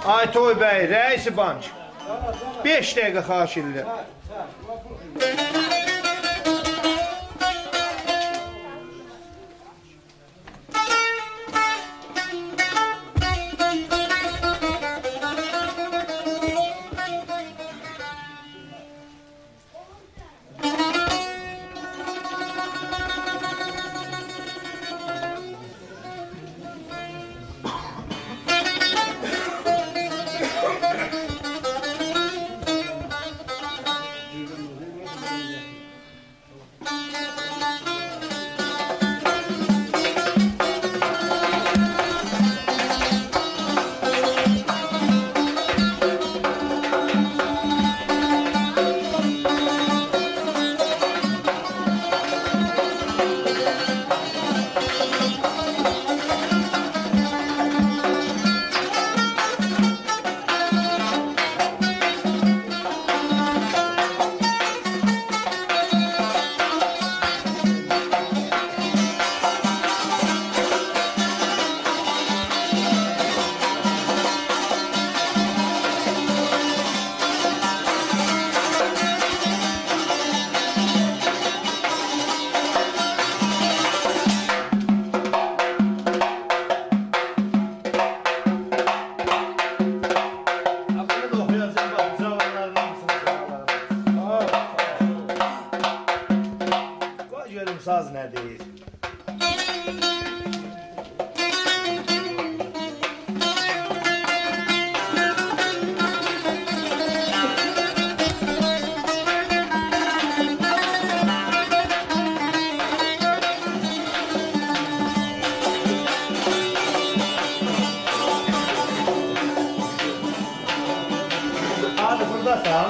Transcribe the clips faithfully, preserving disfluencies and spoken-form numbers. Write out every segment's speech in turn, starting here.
Aytoy bəy, rəisi bank. beş dəqiqə xahiş edirəm. Saz nədir? Hadi buradasan.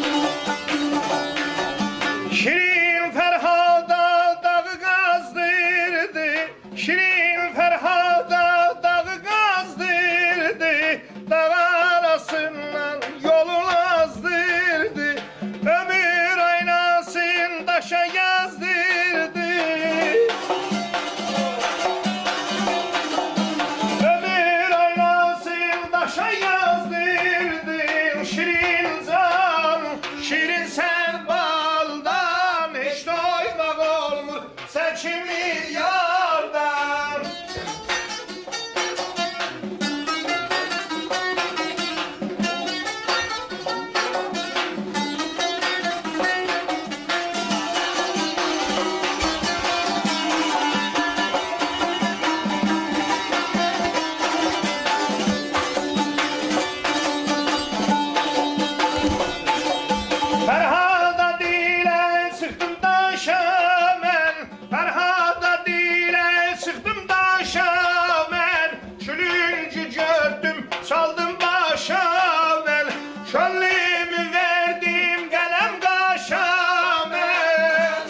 Şirin Ferhada dağı qazdırdı, Şirin Ferhada dağı qazdırdı, dağ arasından yolun azdırdı, ömür aynasın daşa yazdırdı. Ömür aynasın daşa yazdırdı, Şirin can, Şirin sen baldan, hiç doymak olmur sen kimi yardan. Ferhada dile sıktım daşa men, Ferhada dile sıktım daşa men, Çölüncü gördüm çaldım başa men, Çöllümü verdim gelem kaşa men,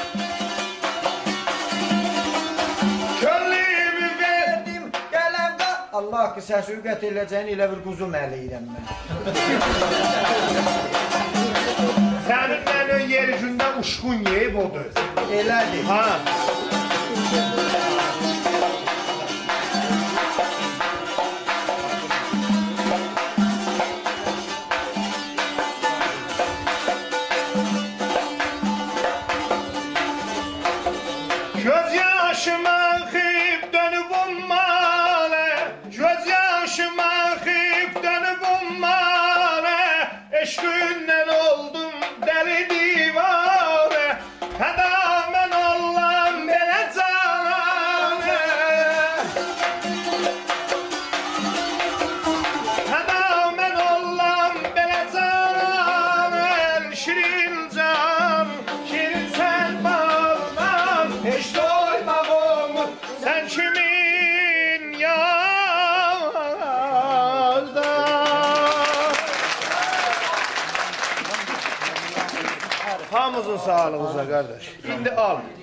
Çöllümü verdim gelem kaşa. Allah ki səs üqət eləcəyini elə bir quzum əliyirəm mən. Sənin mənim yer üzündə uçqun yeyib odur. Elədir. Ha. Göz yaşıma xib dönüb ummalə, Göz yaşıma xib dönüb ummalə, eşqündən oldum dəli divanə, hədə mən Allah'ım belə cananə, hədə mən Allah'ım belə cananə, Şirin can, Şirin sən baldan, heç doymaq olmur sən kimin yardan. Hamımızın sağlığınıza kardeş. İndi al.